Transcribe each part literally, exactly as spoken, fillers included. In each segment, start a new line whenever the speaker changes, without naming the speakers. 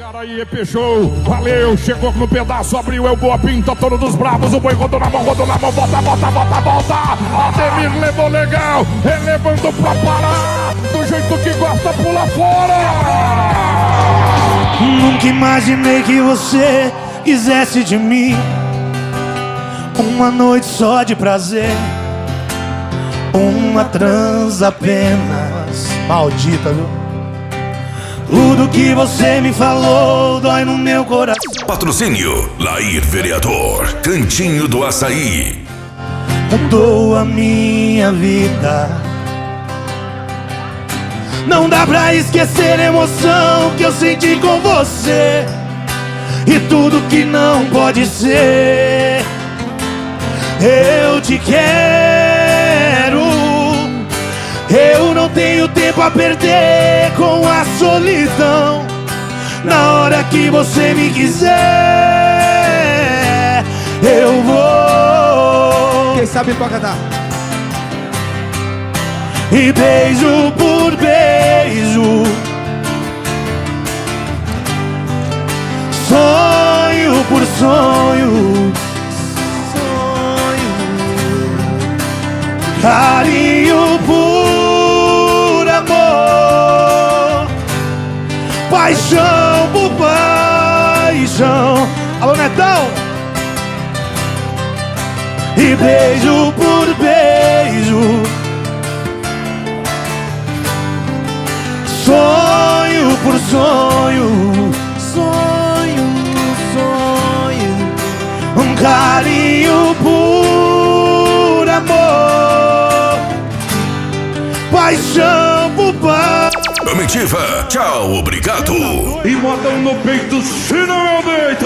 Cara aí, Peixou, valeu, chegou no pedaço, abriu, é o Boa Pinta, touro dos bravos, o boi rodou na mão, rodou na mão, volta, volta, volta, volta, Ademir levou legal, elevando pra parar, do jeito que gosta, pula fora.
Nunca imaginei que você quisesse de mim uma noite só de prazer, uma trans apenas. Maldita, viu? Tudo que você me falou dói no meu coração.
Patrocínio Lair Vereador, Cantinho do Açaí.
Mudou a minha vida. Não dá pra esquecer a emoção que eu senti com você e tudo que não pode ser. Eu te quero. Eu não tenho tempo a perder com a solidão. Na hora que você me quiser, eu vou.
Quem sabe pode cantar.
E beijo por beijo, sonho por sonho, sonho, carinho por amor, paixão por paixão. Alô, Netão! E beijo por beijo, sonho por sonho, sonho, sonho, um carinho por amor, paixão por paz.
Comitiva, tchau, obrigado.
E botam no peito, se não é o deito.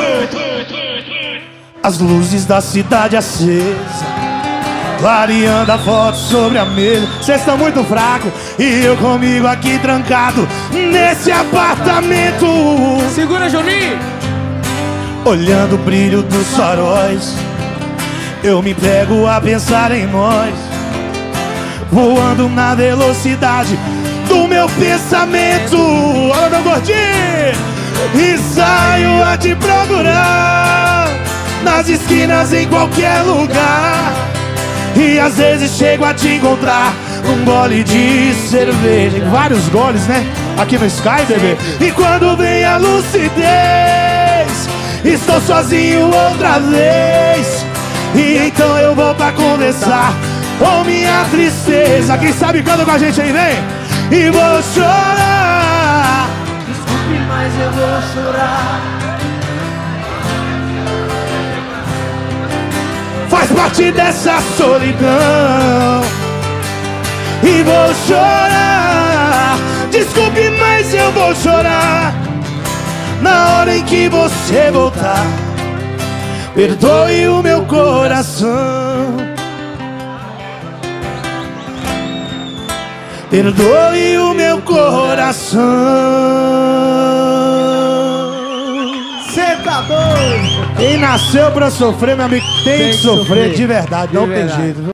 As luzes da cidade acesa, clareando a foto sobre a mesa. Cês estão muito fracos e eu comigo aqui trancado nesse apartamento.
Segura, Juninho!
Olhando o brilho dos faróis, eu me pego a pensar em nós, voando na velocidade do meu pensamento. Olha, meu gordinho! E saio a te procurar nas esquinas, em qualquer lugar. E às vezes chego a te encontrar num gole de cerveja. Vários goles, né? Aqui no Sky, bebê. E quando vem a lucidez, estou sozinho outra vez. E então eu vou pra conversar com minha tristeza. Quem sabe canta com a gente aí, vem. E vou chorar.
Desculpe, mas eu vou chorar.
Faz parte dessa solidão. E vou chorar. Desculpe, mas eu vou chorar. Na hora em que você voltar, perdoe o meu coração. Perdoe o meu coração.
Cê tá doido!
Quem nasceu pra sofrer, meu amigo, tem,
Tem
que
que
sofrer
sofrer.
de verdade,
De
não
verdade.
tem jeito, viu?